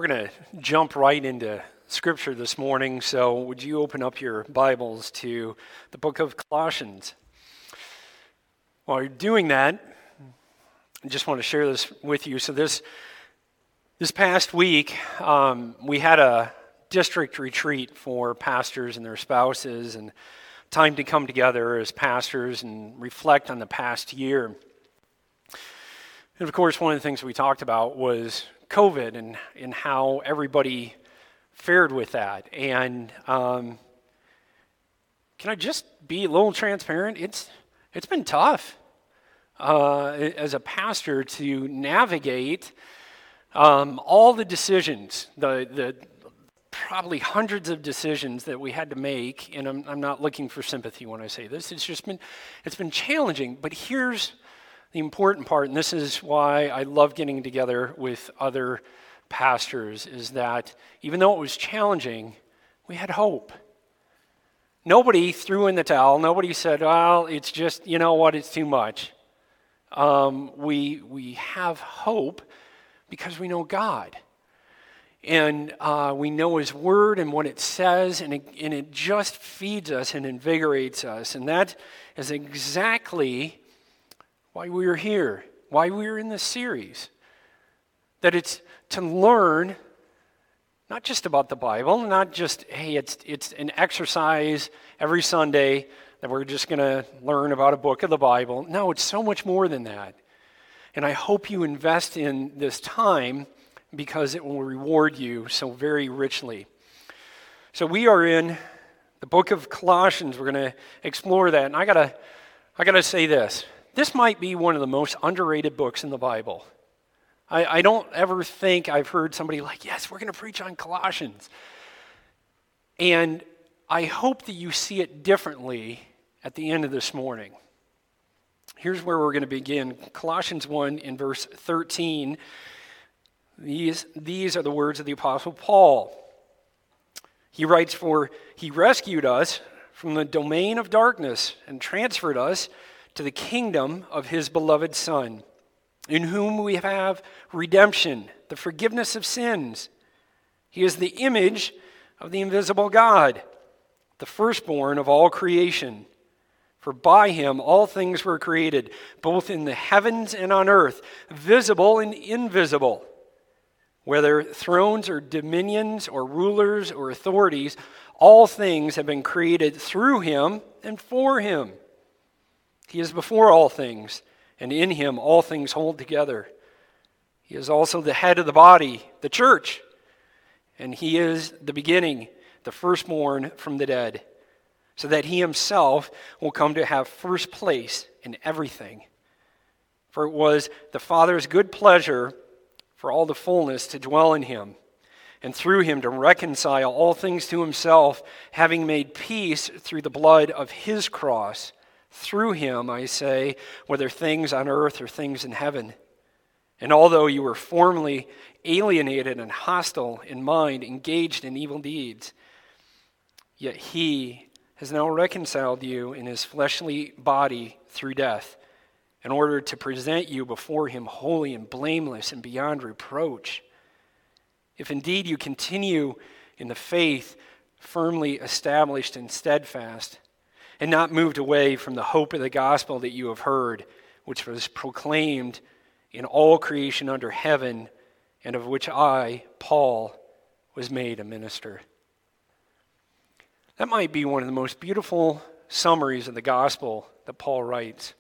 going to jump right into Scripture this morning, so would you open up your Bibles to the book of Colossians? While you're doing that, I just want to share this with you. So this past week, we had a district retreat for pastors and their spouses, and time to come together as pastors and reflect on the past year. And of course, one of the things we talked about was COVID and how everybody fared with that. And can I just be a little transparent? It's been tough as a pastor to navigate all the decisions, the probably hundreds of decisions that we had to make. And I'm not looking for sympathy when I say this. It's been challenging. But here's the important part, and this is why I love getting together with other pastors, is that even though it was challenging, we had hope. Nobody threw in the towel. Nobody said, well, it's just, you know what, it's too much. We have hope because we know God. And we know His Word and what it says, and it just feeds us and invigorates us. And that is exactly why we are here, why we are in this series. That it's to learn not just about the Bible, not just, hey, it's an exercise every Sunday that we're just going to learn about a book of the Bible. No, it's so much more than that. And I hope you invest in this time because it will reward you so very richly. So we are in the book of Colossians. We're going to explore that. And I gotta say this. This might be one of the most underrated books in the Bible. I don't ever think I've heard somebody like, yes, we're going to preach on Colossians. And I hope that you see it differently at the end of this morning. Here's where we're going to begin. Colossians 1 in verse 13. These are the words of the Apostle Paul. He writes, "For He rescued us from the domain of darkness and transferred us to the kingdom of His beloved Son, in whom we have redemption, the forgiveness of sins. He is the image of the invisible God, the firstborn of all creation. For by Him all things were created, both in the heavens and on earth, visible and invisible. Whether thrones or dominions or rulers or authorities, all things have been created through Him and for Him. He is before all things, and in Him all things hold together. He is also the head of the body, the church, and He is the beginning, the firstborn from the dead, so that He Himself will come to have first place in everything. For it was the Father's good pleasure for all the fullness to dwell in Him, and through Him to reconcile all things to Himself, having made peace through the blood of His cross. Through Him, I say, whether things on earth or things in heaven. And although you were formerly alienated and hostile in mind, engaged in evil deeds, yet He has now reconciled you in His fleshly body through death, in order to present you before Him holy and blameless and beyond reproach. If indeed you continue in the faith, firmly established and steadfast, and not moved away from the hope of the gospel that you have heard, which was proclaimed in all creation under heaven, and of which I, Paul, was made a minister." That might be one of the most beautiful summaries of the gospel that Paul writes.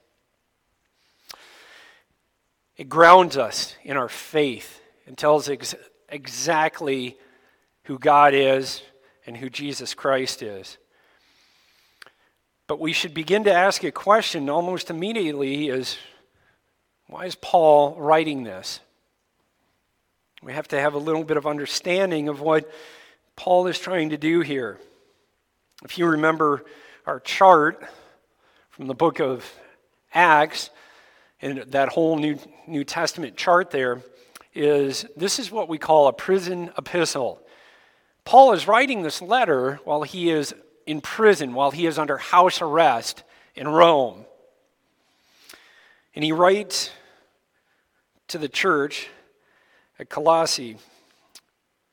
It grounds us in our faith and tells exactly who God is and who Jesus Christ is. But we should begin to ask a question almost immediately is, why is Paul writing this? We have to have a little bit of understanding of what Paul is trying to do here. If you remember our chart from the book of Acts, and that whole New Testament chart there, this is what we call a prison epistle. Paul is writing this letter while he is in prison, while he is under house arrest in Rome. And he writes to the church at Colossae,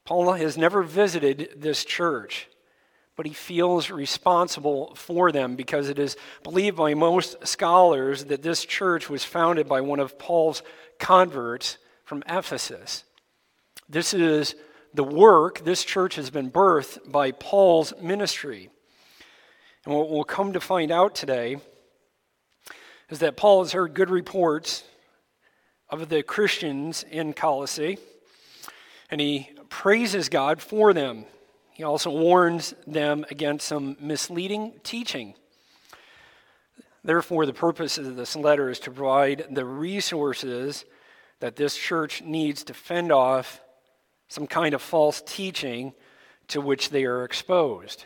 Paul has never visited this church, but he feels responsible for them because it is believed by most scholars that this church was founded by one of Paul's converts from Ephesus. This is the work, this church has been birthed by Paul's ministry. And what we'll come to find out today is that Paul has heard good reports of the Christians in Colossae, and he praises God for them. He also warns them against some misleading teaching. Therefore, the purpose of this letter is to provide the resources that this church needs to fend off some kind of false teaching to which they are exposed.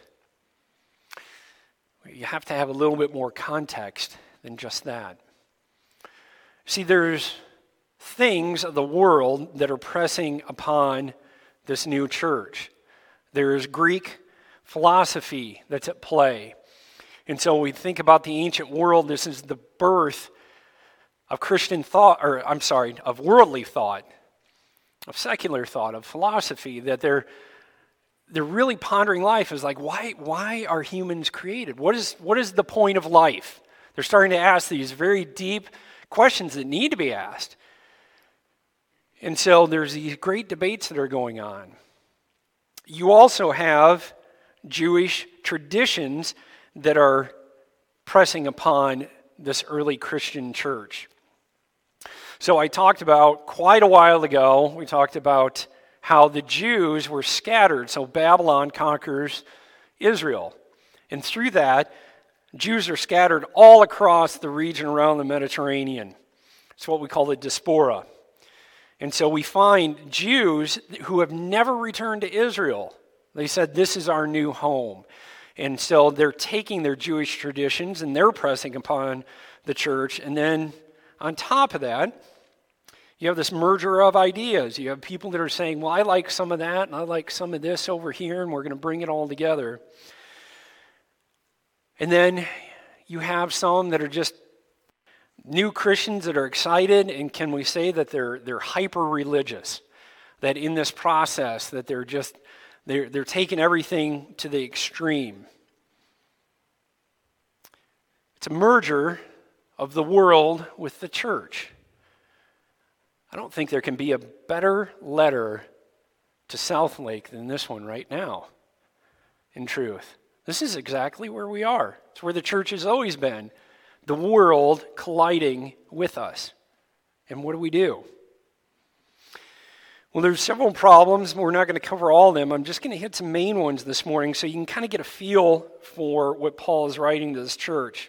You have to have a little bit more context than just that. See, there's things of the world that are pressing upon this new church. There's Greek philosophy that's at play. And so we think about the ancient world, this is the birth of Christian thought, of worldly thought, of secular thought, of philosophy, that they're really pondering life is like, why are humans created? What is the point of life? They're starting to ask these very deep questions that need to be asked. And so there's these great debates that are going on. You also have Jewish traditions that are pressing upon this early Christian church. So I talked about, quite a while ago, we talked about how the Jews were scattered. So Babylon conquers Israel. And through that, Jews are scattered all across the region around the Mediterranean. It's what we call the diaspora. And so we find Jews who have never returned to Israel. They said, this is our new home. And so they're taking their Jewish traditions and they're pressing upon the church. And then on top of that, you have this merger of ideas. You have people that are saying, well, I like some of that and I like some of this over here, and we're going to bring it all together. And then you have some that are just new Christians that are excited, and can we say that they're hyper-religious? That in this process, that they're taking everything to the extreme. It's a merger of the world with the church. I don't think there can be a better letter to Southlake than this one right now, in truth. This is exactly where we are. It's where the church has always been. The world colliding with us. And what do? Well, there's several problems. We're not going to cover all of them. I'm just going to hit some main ones this morning so you can kind of get a feel for what Paul is writing to this church.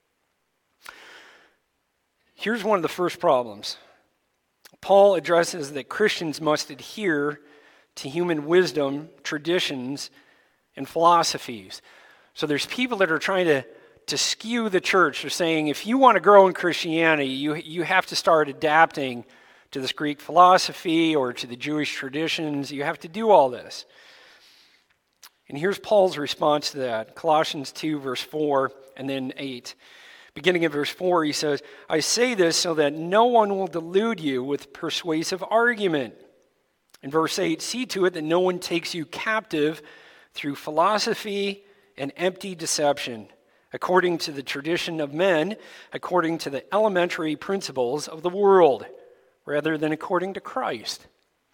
Here's one of the first problems. Paul addresses that Christians must adhere to human wisdom, traditions, and philosophies. So there's people that are trying to skew the church. They're saying if you want to grow in Christianity, you have to start adapting to this Greek philosophy or to the Jewish traditions. You have to do all this. And here's Paul's response to that. Colossians 2, verse 4, and then 8. Beginning in verse 4, he says, I say this so that no one will delude you with persuasive argument. In verse 8, see to it that no one takes you captive through philosophy and empty deception, according to the tradition of men, according to the elementary principles of the world, rather than according to Christ.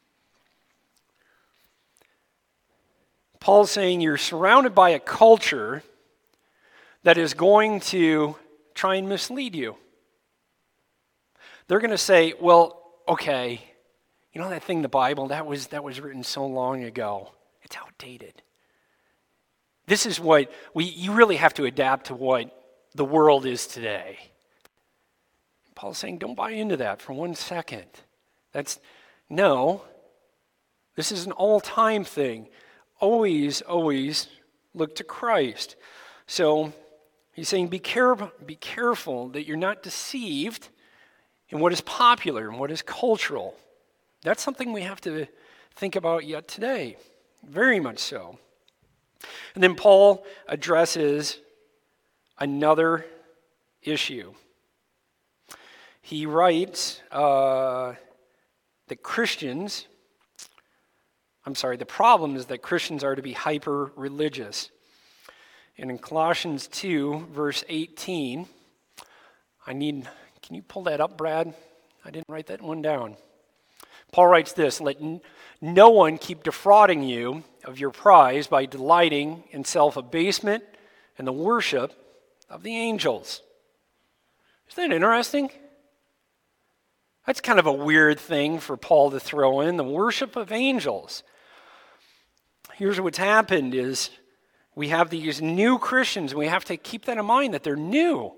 Paul's saying you're surrounded by a culture that is going to try and mislead you. They're going to say, well, okay, you know that thing, the Bible, that was written so long ago. It's outdated. This is what you really have to adapt to what the world is today. Paul's saying, don't buy into that for 1 second. No, this is an all-time thing. Always look to Christ. So he's saying, be careful that you're not deceived in what is popular and what is cultural. That's something we have to think about yet today. Very much so. And then Paul addresses another issue. He writes that the problem is that Christians are to be hyper-religious. And in Colossians 2, verse 18, can you pull that up, Brad? I didn't write that one down. Paul writes this, let no one keep defrauding you of your prize by delighting in self-abasement and the worship of the angels. Isn't that interesting? That's kind of a weird thing for Paul to throw in, the worship of angels. Here's what's happened is we have these new Christians, and we have to keep that in mind, that they're new.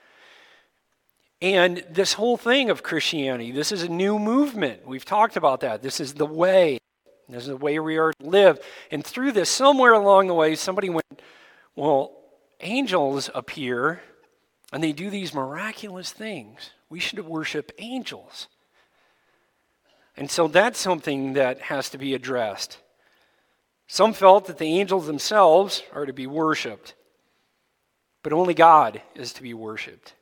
And this whole thing of Christianity, this is a new movement. We've talked about that. This is the way. This is the way we are to live. And through this, somewhere along the way, somebody went, well, angels appear, and they do these miraculous things. We should worship angels. And so that's something that has to be addressed. Some felt that the angels themselves are to be worshiped, but only God is to be worshiped.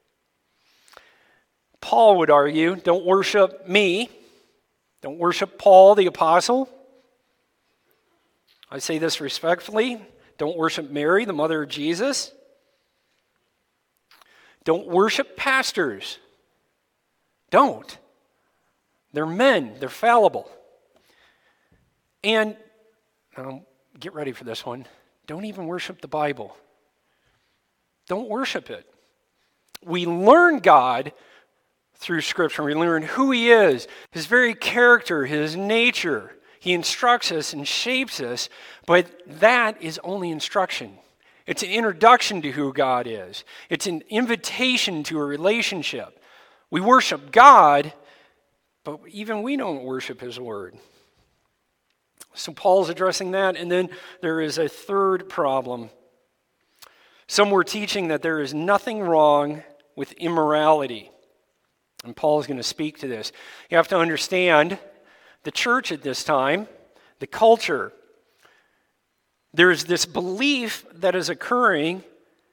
Paul would argue, don't worship me. Don't worship Paul the apostle. I say this respectfully. Don't worship Mary, the mother of Jesus. Don't worship pastors. Don't. They're men. They're fallible. And get ready for this one. Don't even worship the Bible. Don't worship it. We learn God through Scripture. We learn who He is, His very character, His nature. He instructs us and shapes us, but that is only instruction. It's an introduction to who God is. It's an invitation to a relationship. We worship God, but even we don't worship His Word. So Paul's addressing that, and then there is a third problem. Some were teaching that there is nothing wrong with immorality. And Paul is going to speak to this. You have to understand the church at this time, the culture. There's this belief that is occurring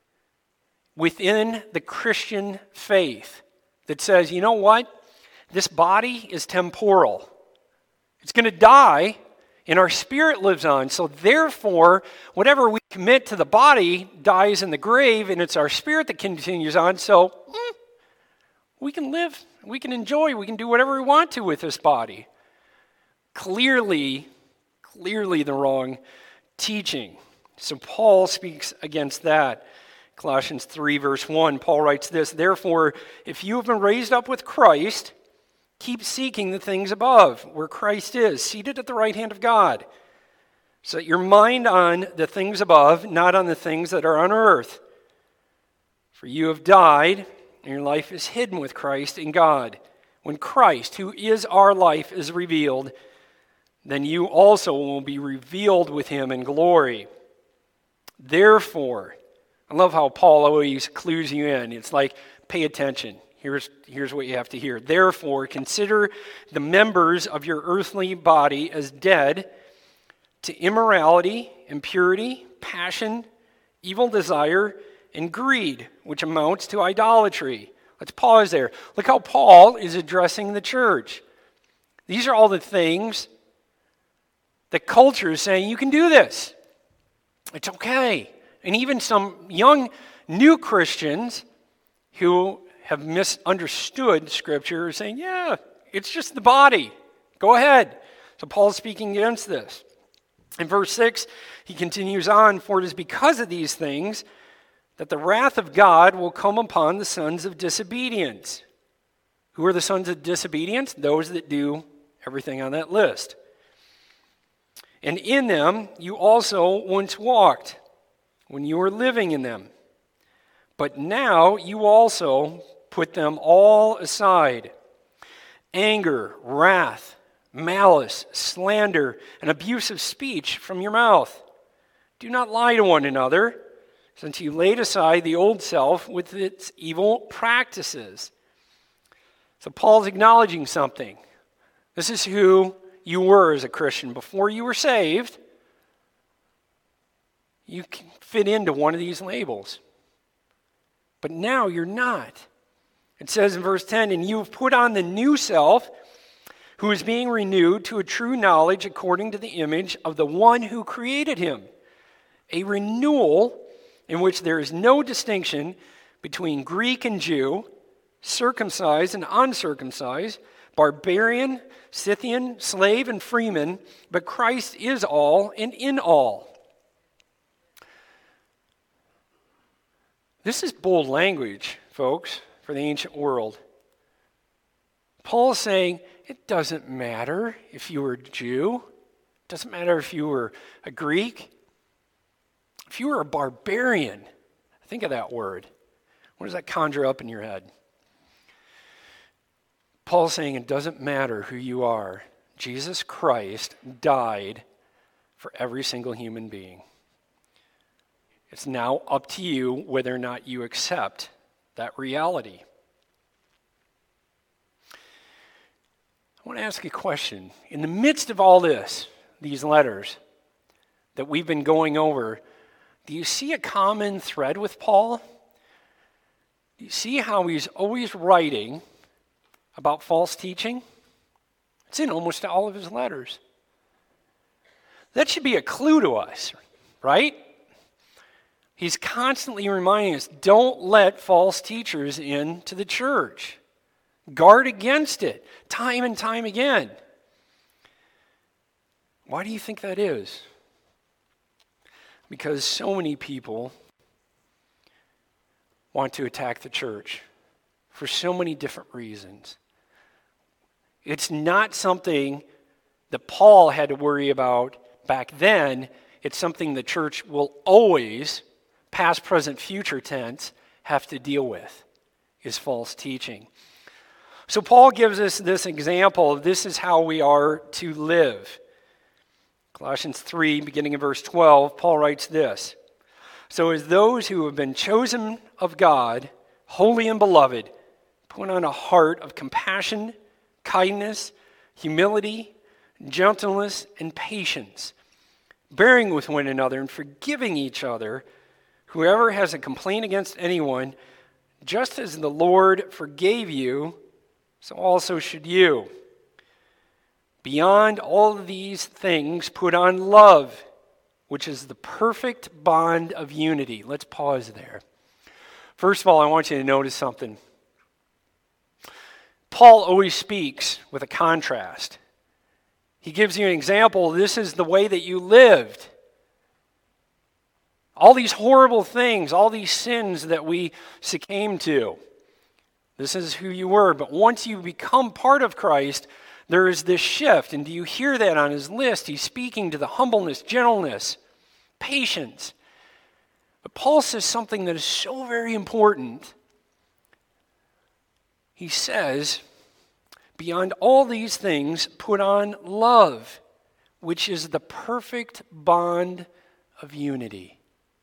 within the Christian faith that says, you know what? This body is temporal. It's going to die, and our spirit lives on. So therefore, whatever we commit to the body dies in the grave, and it's our spirit that continues on. So we can live, we can enjoy, we can do whatever we want to with this body. Clearly the wrong teaching. So Paul speaks against that. Colossians 3, verse 1, Paul writes this, therefore, if you have been raised up with Christ, keep seeking the things above, where Christ is, seated at the right hand of God. Set your mind on the things above, not on the things that are on earth. For you have died, and your life is hidden with Christ in God. When Christ, who is our life, is revealed, then you also will be revealed with Him in glory. Therefore, I love how Paul always clues you in. It's like, pay attention. Here's what you have to hear. Therefore, consider the members of your earthly body as dead to immorality, impurity, passion, evil desire, and greed, which amounts to idolatry. Let's pause there. Look how Paul is addressing the church. These are all the things the culture is saying, you can do this. It's okay. And even some young, new Christians who have misunderstood Scripture are saying, yeah, it's just the body. Go ahead. So Paul's speaking against this. In verse 6, he continues on, for it is because of these things that the wrath of God will come upon the sons of disobedience. Who are the sons of disobedience? Those that do everything on that list. And in them you also once walked when you were living in them. But now you also put them all aside. Anger, wrath, malice, slander, and abusive speech from your mouth. Do not lie to one another, since you laid aside the old self with its evil practices. So Paul's acknowledging something. This is who you were as a Christian. Before you were saved, you can fit into one of these labels. But now you're not. It says in verse 10, and you have put on the new self, who is being renewed to a true knowledge according to the image of the one who created him. A renewal in which there is no distinction between Greek and Jew, circumcised and uncircumcised, barbarian, Scythian, slave and freeman, but Christ is all and in all. This is bold language, folks, for the ancient world. Paul is saying, it doesn't matter if you were a Jew. It doesn't matter if you were a Greek. If you were a barbarian, think of that word. What does that conjure up in your head? Paul's saying it doesn't matter who you are. Jesus Christ died for every single human being. It's now up to you whether or not you accept that reality. I want to ask you a question. In the midst of all this, these letters that we've been going over, do you see a common thread with Paul? Do you see how he's always writing about false teaching? It's in almost all of his letters. That should be a clue to us, right? He's constantly reminding us, don't let false teachers into the church. Guard against it, time and time again. Why do you think that is? Because so many people want to attack the church for so many different reasons. It's not something that Paul had to worry about back then. It's something the church will always, past, present, future tense, have to deal with, is false teaching. So Paul gives us this example. This is how we are to live. Colossians 3, beginning in verse 12, Paul writes this. So as those who have been chosen of God, holy and beloved, put on a heart of compassion, kindness, humility, gentleness, and patience, bearing with one another and forgiving each other. Whoever has a complaint against anyone, just as the Lord forgave you, so also should you. Beyond all of these things, put on love, which is the perfect bond of unity. Let's pause there. First of all, I want you to notice something. Paul always speaks with a contrast. He gives you an example. This is the way that you lived. All these horrible things, all these sins that we succumb to. This is who you were. But once you become part of Christ, there is this shift. And do you hear that on his list? He's speaking to the humbleness, gentleness, patience. But Paul says something that is so very important. He says, beyond all these things, put on love, which is the perfect bond of unity.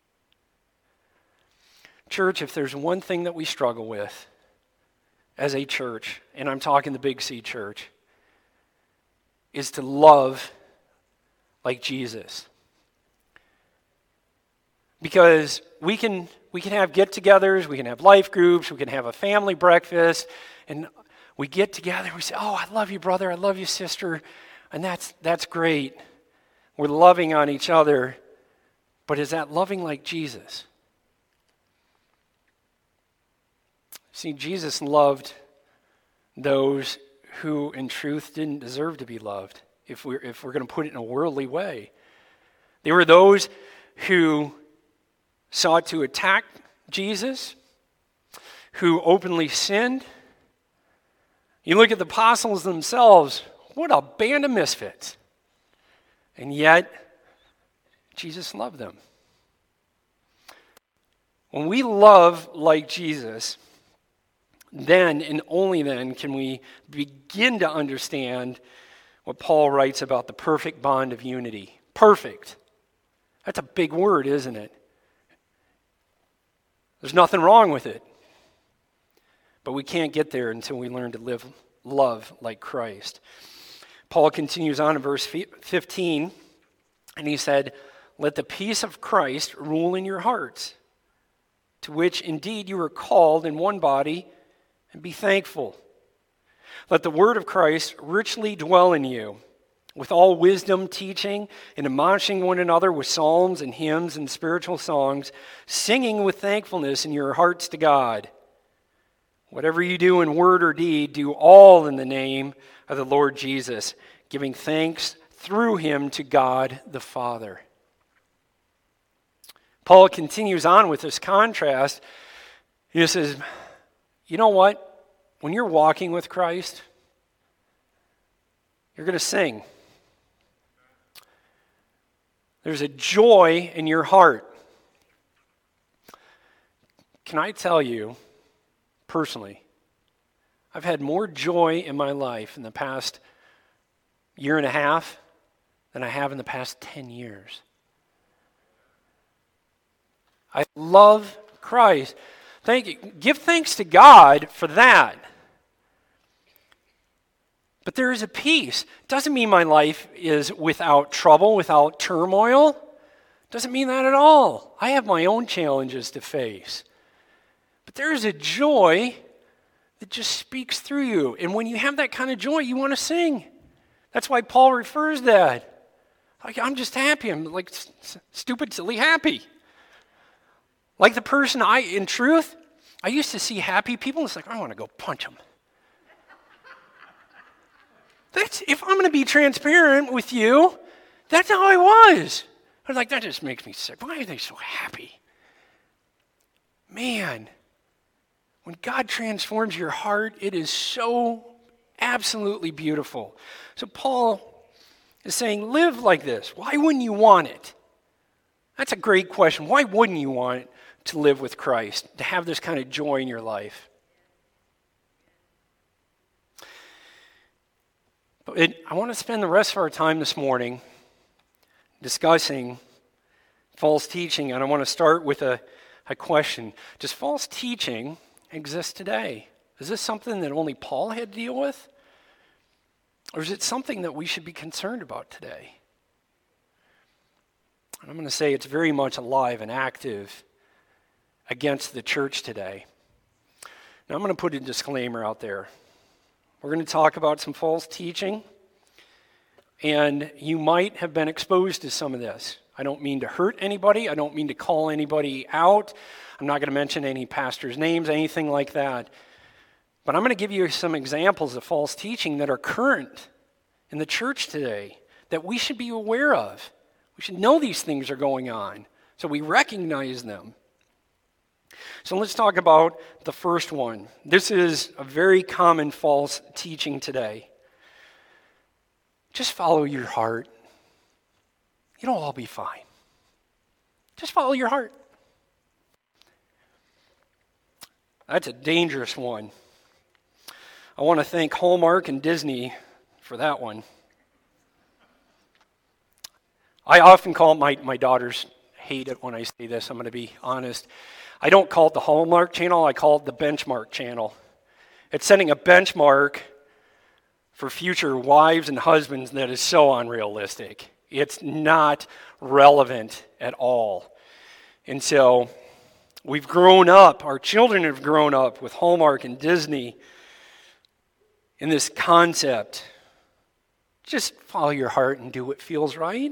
Church, if there's one thing that we struggle with as a church, and I'm talking the Big C church, is to love like Jesus. Because we can have get-togethers, we can have life groups, we can have a family breakfast, and we get together, we say, oh, I love you, brother, I love you, sister, and that's great. We're loving on each other, but is that loving like Jesus? See, Jesus loved those who in truth didn't deserve to be loved, if we're going to put it in a worldly way. They were those who sought to attack Jesus, who openly sinned. You look at the apostles themselves, what a band of misfits. And yet, Jesus loved them. When we love like Jesus, then and only then can we begin to understand what Paul writes about the perfect bond of unity. Perfect. That's a big word, isn't it? There's nothing wrong with it. But we can't get there until we learn to love like Christ. Paul continues on in verse 15, and he said, let the peace of Christ rule in your hearts, to which indeed you were called in one body, and be thankful. Let the word of Christ richly dwell in you, with all wisdom teaching and admonishing one another with psalms and hymns and spiritual songs, singing with thankfulness in your hearts to God. Whatever you do in word or deed, do all in the name of the Lord Jesus, giving thanks through him to God the Father. Paul continues on with this contrast. He says, you know what? When you're walking with Christ, you're going to sing. There's a joy in your heart. Can I tell you, personally, I've had more joy in my life in the past year and a half than I have in the past 10 years. I love Christ. Thank you. Give thanks to God for that. But there is a peace. Doesn't mean my life is without trouble, without turmoil. Doesn't mean that at all. I have my own challenges to face. But there is a joy that just speaks through you. And when you have that kind of joy, you want to sing. That's why Paul refers that. Like, I'm just happy. I'm like stupid, silly happy. Like the person in truth, I used to see happy people, and it's like, I want to go punch them. If I'm going to be transparent with you, that's how I was. I was like, that just makes me sick. Why are they so happy? Man, when God transforms your heart, it is so absolutely beautiful. So Paul is saying, live like this. Why wouldn't you want it? That's a great question. Why wouldn't you want it to live with Christ, to have this kind of joy in your life? But I want to spend the rest of our time this morning discussing false teaching, and I want to start with a question. Does false teaching exist today? Is this something that only Paul had to deal with? Or is it something that we should be concerned about today? And I'm going to say it's very much alive and active against the church today. Now I'm going to put a disclaimer out there. We're going to talk about some false teaching, and you might have been exposed to some of this. I don't mean to hurt anybody. I don't mean to call anybody out. I'm not going to mention any pastors' names, anything like that. But I'm going to give you some examples of false teaching that are current in the church today that we should be aware of. We should know these things are going on, so we recognize them. So let's talk about the first one. This is a very common false teaching today. Just follow your heart. It'll all be fine. Just follow your heart. That's a dangerous one. I want to thank Hallmark and Disney for that one. I often call my daughters hate it when I say this, I'm going to be honest. I don't call it the Hallmark channel, I call it the benchmark channel. It's setting a benchmark for future wives and husbands that is so unrealistic. It's not relevant at all. And so we've grown up, our children have grown up with Hallmark and Disney in this concept. Just follow your heart and do what feels right.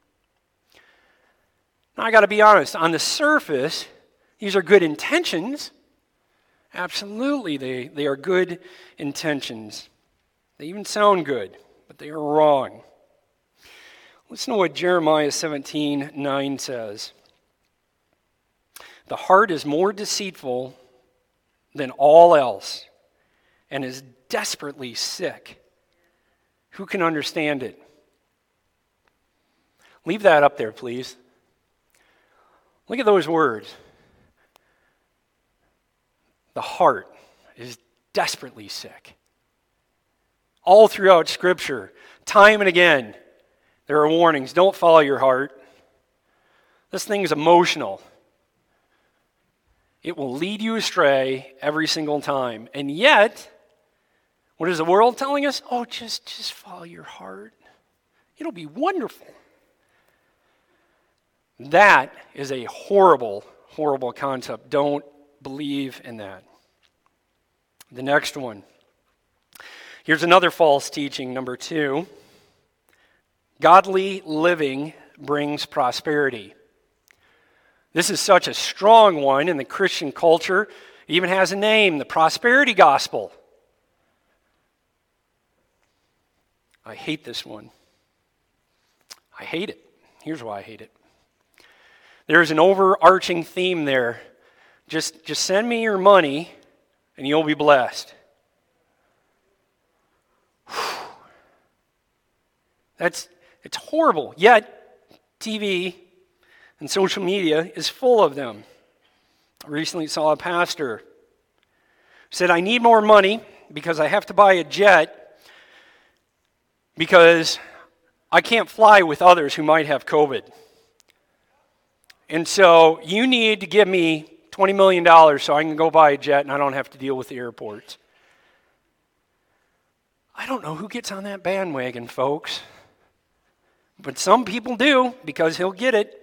Now, I got to be honest, on the surface, these are good intentions. Absolutely, they are good intentions. They even sound good, but they are wrong. Listen to what Jeremiah 17:9 says. The heart is more deceitful than all else and is desperately sick. Who can understand it? Leave that up there, please. Look at those words. The heart is desperately sick. All throughout Scripture, time and again, there are warnings. Don't follow your heart. This thing is emotional. It will lead you astray every single time. And yet, what is the world telling us? Oh, just follow your heart. It'll be wonderful. That is a horrible, horrible concept. Don't believe in that. The next one. Here's another false teaching, number 2. Godly living brings prosperity. This is such a strong one in the Christian culture. It even has a name, the prosperity gospel. I hate this one. I hate it. Here's why I hate it. There's an overarching theme there. Just send me your money and you'll be blessed. It's horrible. Yet, TV and social media is full of them. I recently saw a pastor who said, I need more money because I have to buy a jet because I can't fly with others who might have COVID. And so you need to give me $20 million so I can go buy a jet and I don't have to deal with the airports. I don't know who gets on that bandwagon, folks. But some people do because he'll get it.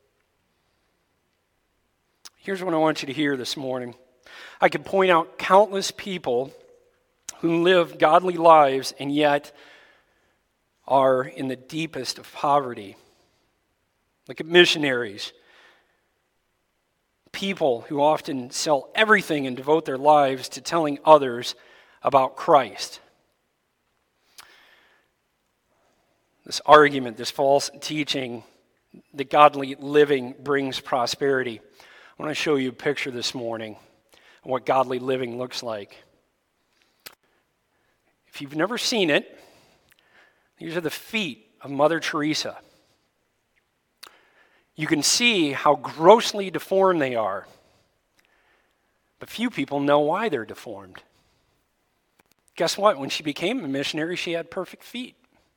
Here's what I want you to hear this morning. I could point out countless people who live godly lives and yet are in the deepest of poverty. Look at missionaries. People who often sell everything and devote their lives to telling others about Christ. This argument, this false teaching that godly living brings prosperity. I want to show you a picture this morning of what godly living looks like. If you've never seen it, these are the feet of Mother Teresa. You can see how grossly deformed they are, but few people know why they're deformed. Guess what? When she became a missionary, she had perfect feet.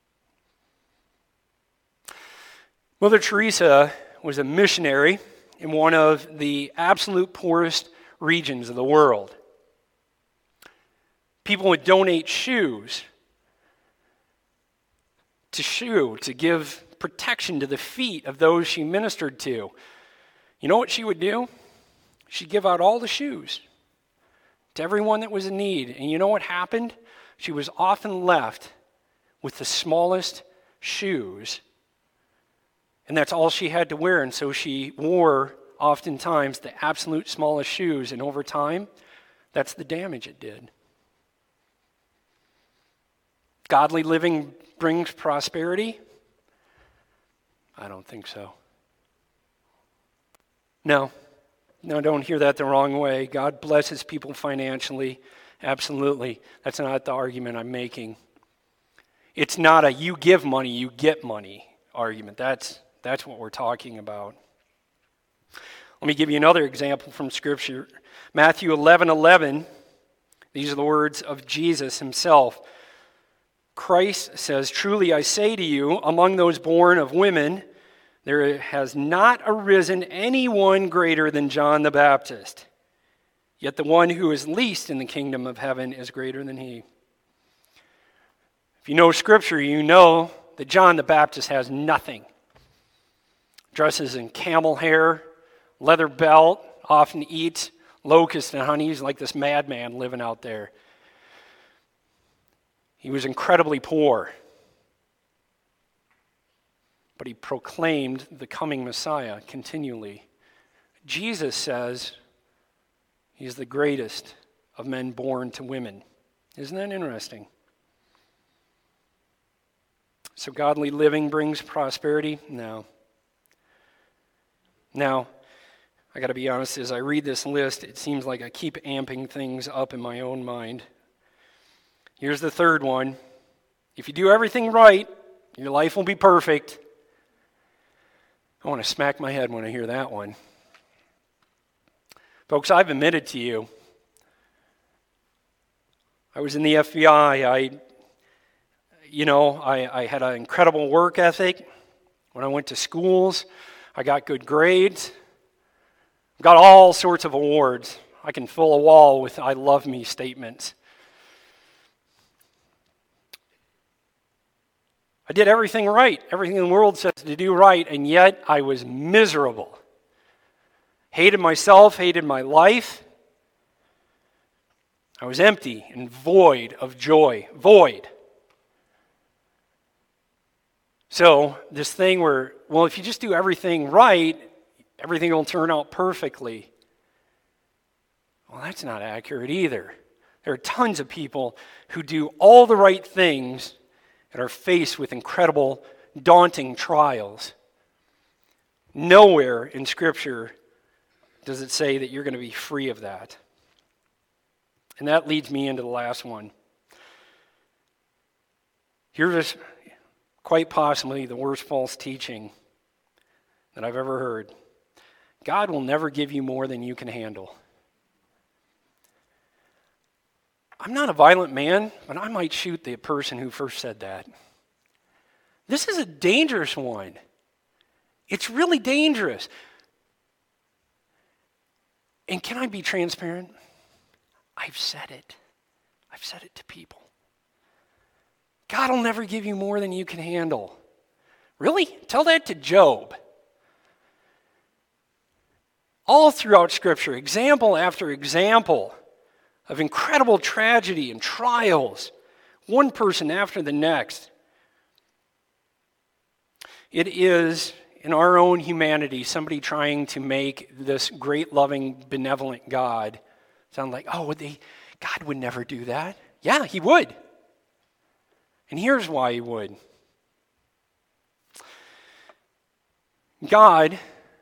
Mother Teresa was a missionary in one of the absolute poorest regions of the world. People would donate shoes to give protection to the feet of those she ministered to. You know what she would do? She'd give out all the shoes to everyone that was in need. And you know what happened? She was often left with the smallest shoes. And that's all she had to wear. And so she wore oftentimes the absolute smallest shoes. And over time, that's the damage it did. Godly living brings prosperity? I don't think so. No, don't hear that the wrong way. God blesses people financially. Absolutely. That's not the argument I'm making. It's not a you give money, you get money argument. That's what we're talking about. Let me give you another example from Scripture. Matthew 11:11. These are the words of Jesus himself. Christ says, "Truly I say to you, among those born of women, there has not arisen anyone greater than John the Baptist. Yet the one who is least in the kingdom of heaven is greater than he." If you know Scripture, you know that John the Baptist has nothing. Dresses in camel hair, leather belt, often eats locusts and honey. He's like this madman living out there. He was incredibly poor, but he proclaimed the coming Messiah continually. Jesus says he's the greatest of men born to women. Isn't that interesting? So godly living brings prosperity? No. Now, I got to be honest, as I read this list, it seems like I keep amping things up in my own mind. Here's the third one. If you do everything right, your life will be perfect. I want to smack my head when I hear that one. Folks, I've admitted to you, I was in the FBI. I had an incredible work ethic. When I went to schools, I got good grades. Got all sorts of awards. I can fill a wall with "I love me" statements. I did everything right, everything in the world says to do right, and yet I was miserable. Hated myself, hated my life. I was empty and void of joy. Void. So this thing where, well, if you just do everything right, everything will turn out perfectly. Well, that's not accurate either. There are tons of people who do all the right things and are faced with incredible, daunting trials. Nowhere in Scripture does it say that you're going to be free of that. And that leads me into the last one. Here's quite possibly the worst false teaching that I've ever heard. God will never give you more than you can handle. I'm not a violent man, but I might shoot the person who first said that. This is a dangerous one. It's really dangerous. And can I be transparent? I've said it. I've said it to people. God will never give you more than you can handle. Really? Tell that to Job. All throughout Scripture, example after example of incredible tragedy and trials, one person after the next. It is, in our own humanity, somebody trying to make this great, loving, benevolent God sound like, God would never do that. Yeah, he would. And here's why he would. God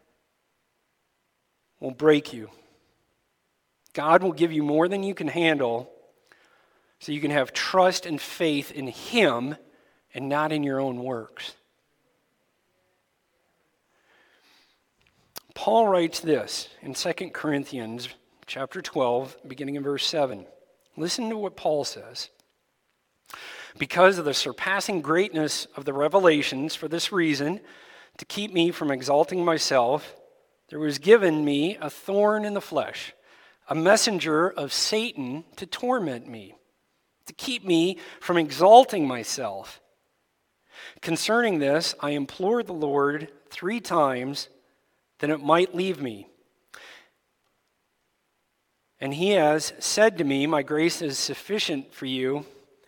will break you. God will give you more than you can handle so you can have trust and faith in him and not in your own works. Paul writes this in 2 Corinthians chapter 12, beginning in verse 7. Listen to what Paul says. Because of the surpassing greatness of the revelations, for this reason, to keep me from exalting myself, there was given me a thorn in the flesh, a messenger of Satan to torment me, to keep me from exalting myself. Concerning this, I implored the Lord 3 times that it might leave me. And he has said to me, my grace is sufficient for you.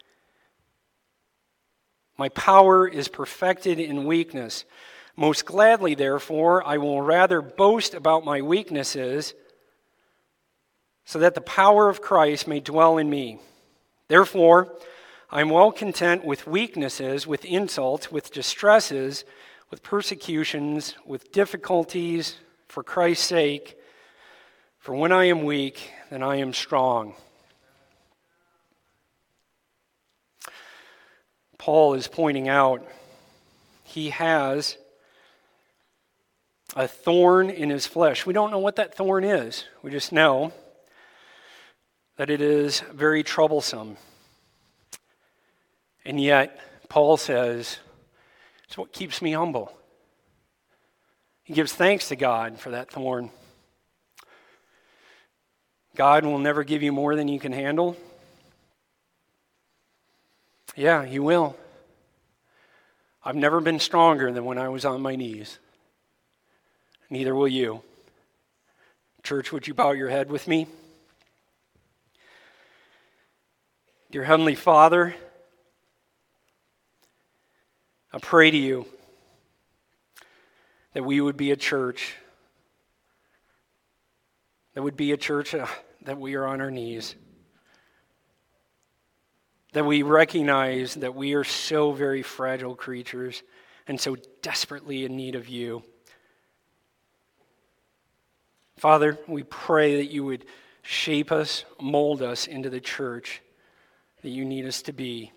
My power is perfected in weakness. Most gladly, therefore, I will rather boast about my weaknesses, so that the power of Christ may dwell in me. Therefore, I am well content with weaknesses, with insults, with distresses, with persecutions, with difficulties, for Christ's sake. For when I am weak, then I am strong. Paul is pointing out he has a thorn in his flesh. We don't know what that thorn is. We just know that it is very troublesome. And yet, Paul says, it's what keeps me humble. He gives thanks to God for that thorn. God will never give you more than you can handle. Yeah, he will. I've never been stronger than when I was on my knees. Neither will you. Church, would you bow your head with me? Dear Heavenly Father, I pray to you that we would be a church that we are on our knees. That we recognize that we are so very fragile creatures and so desperately in need of you. Father, we pray that you would shape us, mold us into the church that you need us to be.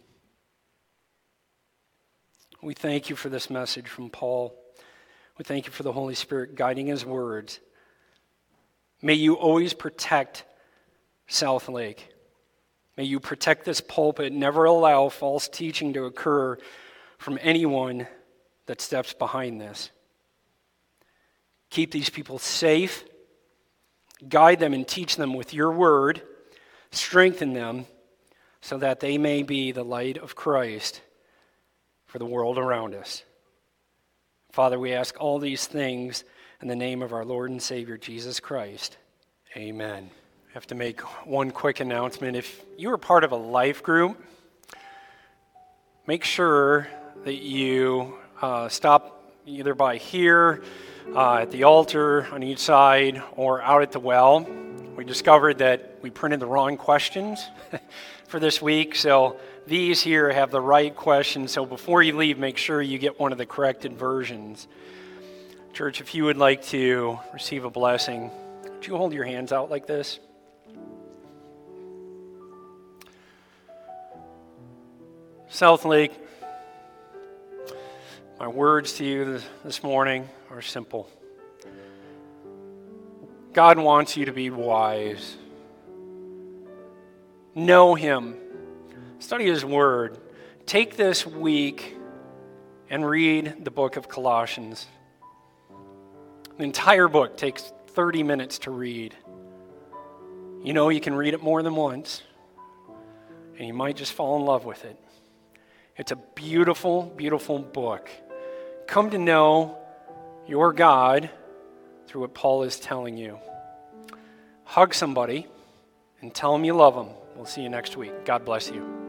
We thank you for this message from Paul. We thank you for the Holy Spirit guiding his words. May you always protect South Lake. May you protect this pulpit, never allow false teaching to occur from anyone that steps behind this. Keep these people safe, guide them and teach them with your word, strengthen them so that they may be the light of Christ for the world around us. Father, we ask all these things in the name of our Lord and Savior, Jesus Christ. Amen. have to make one quick announcement. If you are part of a life group, make sure that you stop either by here, at the altar on each side, or out at the well. We discovered that we printed the wrong questions for this week, so these here have the right questions. So before you leave, make sure you get one of the corrected versions. Church, if you would like to receive a blessing, would you hold your hands out like this? Southlake, my words to you this morning are simple. God wants you to be wise. Know Him. Study His Word. Take this week and read the book of Colossians. The entire book takes 30 minutes to read. You know you can read it more than once, and you might just fall in love with it. It's a beautiful, beautiful book. Come to know your God through what Paul is telling you. Hug somebody and tell them you love them. We'll see you next week. God bless you.